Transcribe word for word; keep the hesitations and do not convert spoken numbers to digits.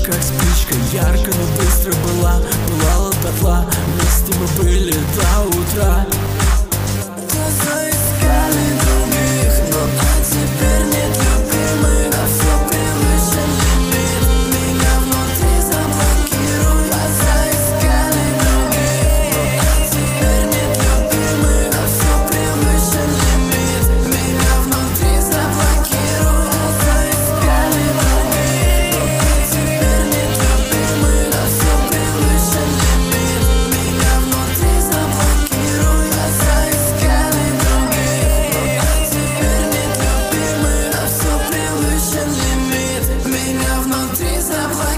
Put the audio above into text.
как спичка, ярко, но быстро была, пылала дотла. Вместе мы были до утра. Глаза искали других, но а теперь нет любимых. На все превышен лимит, меня внутри заблокируй. Глаза искали других, но а теперь нет любимых. На все превышен лимит, меня внутри заблокируй. Глаза искали других, но а теперь нет любимых. На все превышен лимит, меня внутри заблокируй. Глаза искали других, но а теперь нет любимых. На все превышен лимит, меня внутри заблокируй.